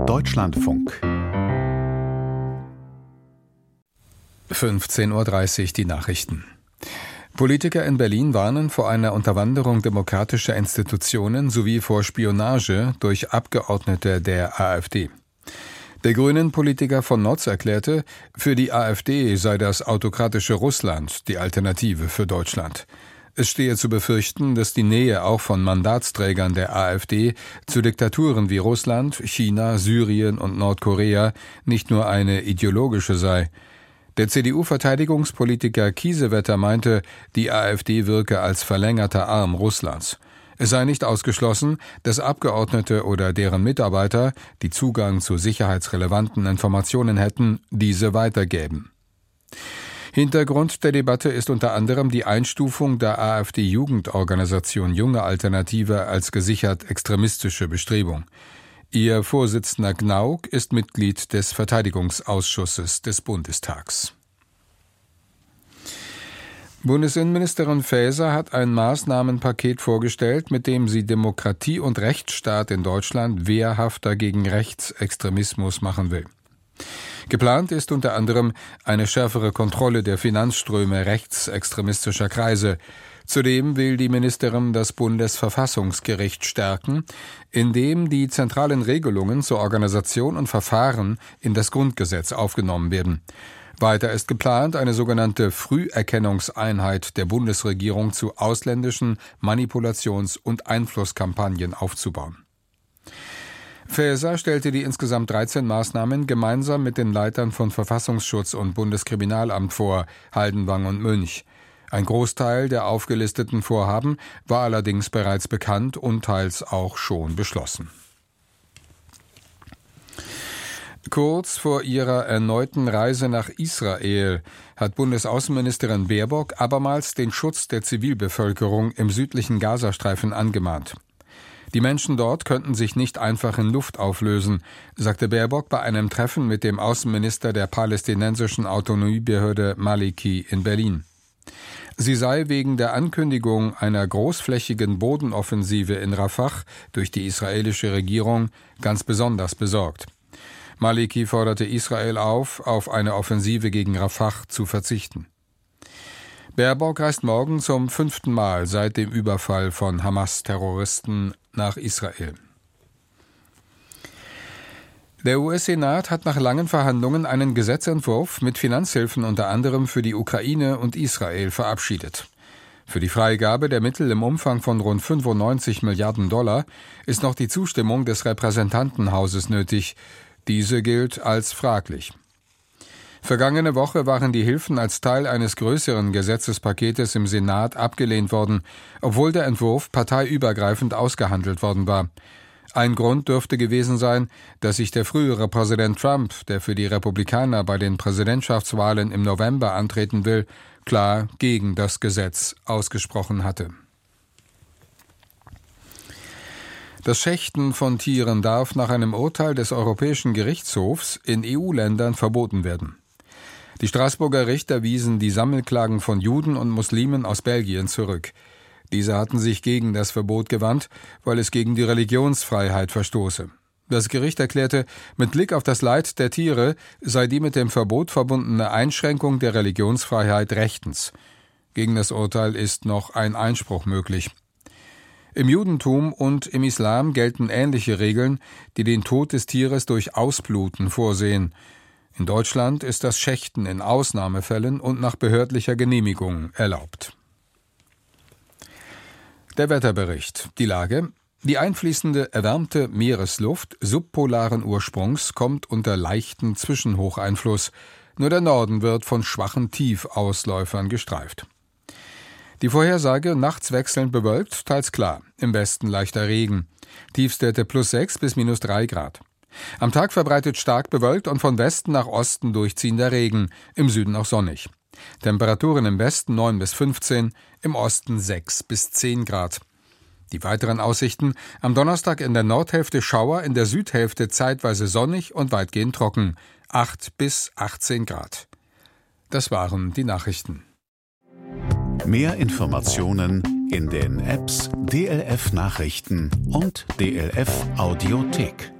Deutschlandfunk 15:30 Uhr die Nachrichten. Politiker in Berlin warnen vor einer Unterwanderung demokratischer Institutionen sowie vor Spionage durch Abgeordnete der AfD. Der Grünen-Politiker von Notz erklärte, für die AfD sei das autokratische Russland die Alternative für Deutschland. Es stehe zu befürchten, dass die Nähe auch von Mandatsträgern der AfD zu Diktaturen wie Russland, China, Syrien und Nordkorea nicht nur eine ideologische sei. Der CDU-Verteidigungspolitiker Kiesewetter meinte, die AfD wirke als verlängerter Arm Russlands. Es sei nicht ausgeschlossen, dass Abgeordnete oder deren Mitarbeiter, die Zugang zu sicherheitsrelevanten Informationen hätten, diese weitergäben. Hintergrund der Debatte ist unter anderem die Einstufung der AfD-Jugendorganisation Junge Alternative als gesichert extremistische Bestrebung. Ihr Vorsitzender Gnauk ist Mitglied des Verteidigungsausschusses des Bundestags. Bundesinnenministerin Faeser hat ein Maßnahmenpaket vorgestellt, mit dem sie Demokratie und Rechtsstaat in Deutschland wehrhafter gegen Rechtsextremismus machen will. Geplant ist unter anderem eine schärfere Kontrolle der Finanzströme rechtsextremistischer Kreise. Zudem will die Ministerin das Bundesverfassungsgericht stärken, indem die zentralen Regelungen zur Organisation und Verfahren in das Grundgesetz aufgenommen werden. Weiter ist geplant, eine sogenannte Früherkennungseinheit der Bundesregierung zu ausländischen Manipulations- und Einflusskampagnen aufzubauen. Faeser stellte die insgesamt 13 Maßnahmen gemeinsam mit den Leitern von Verfassungsschutz und Bundeskriminalamt vor, Haldenwang und Münch. Ein Großteil der aufgelisteten Vorhaben war allerdings bereits bekannt und teils auch schon beschlossen. Kurz vor ihrer erneuten Reise nach Israel hat Bundesaußenministerin Baerbock abermals den Schutz der Zivilbevölkerung im südlichen Gazastreifen angemahnt. Die Menschen dort könnten sich nicht einfach in Luft auflösen, sagte Baerbock bei einem Treffen mit dem Außenminister der palästinensischen Autonomiebehörde Maliki in Berlin. Sie sei wegen der Ankündigung einer großflächigen Bodenoffensive in Rafah durch die israelische Regierung ganz besonders besorgt. Maliki forderte Israel auf eine Offensive gegen Rafah zu verzichten. Baerbock reist morgen zum 5. Mal seit dem Überfall von Hamas-Terroristen nach Israel. Der US-Senat hat nach langen Verhandlungen einen Gesetzentwurf mit Finanzhilfen unter anderem für die Ukraine und Israel verabschiedet. Für die Freigabe der Mittel im Umfang von rund 95 Milliarden Dollar ist noch die Zustimmung des Repräsentantenhauses nötig. Diese gilt als fraglich. Vergangene Woche waren die Hilfen als Teil eines größeren Gesetzespaketes im Senat abgelehnt worden, obwohl der Entwurf parteiübergreifend ausgehandelt worden war. Ein Grund dürfte gewesen sein, dass sich der frühere Präsident Trump, der für die Republikaner bei den Präsidentschaftswahlen im November antreten will, klar gegen das Gesetz ausgesprochen hatte. Das Schächten von Tieren darf nach einem Urteil des Europäischen Gerichtshofs in EU-Ländern verboten werden. Die Straßburger Richter wiesen die Sammelklagen von Juden und Muslimen aus Belgien zurück. Diese hatten sich gegen das Verbot gewandt, weil es gegen die Religionsfreiheit verstoße. Das Gericht erklärte, mit Blick auf das Leid der Tiere sei die mit dem Verbot verbundene Einschränkung der Religionsfreiheit rechtens. Gegen das Urteil ist noch ein Einspruch möglich. Im Judentum und im Islam gelten ähnliche Regeln, die den Tod des Tieres durch Ausbluten vorsehen. In Deutschland ist das Schächten in Ausnahmefällen und nach behördlicher Genehmigung erlaubt. Der Wetterbericht. Die Lage. Die einfließende erwärmte Meeresluft subpolaren Ursprungs kommt unter leichten Zwischenhocheinfluss. Nur der Norden wird von schwachen Tiefausläufern gestreift. Die Vorhersage: nachts wechselnd bewölkt, teils klar. Im Westen leichter Regen. Tiefstwerte +6 bis -3 Grad. Am Tag verbreitet stark bewölkt und von Westen nach Osten durchziehender Regen, im Süden auch sonnig. Temperaturen im Westen 9 bis 15, im Osten 6 bis 10 Grad. Die weiteren Aussichten: am Donnerstag in der Nordhälfte Schauer, in der Südhälfte zeitweise sonnig und weitgehend trocken, 8 bis 18 Grad. Das waren die Nachrichten. Mehr Informationen in den Apps DLF Nachrichten und DLF Audiothek.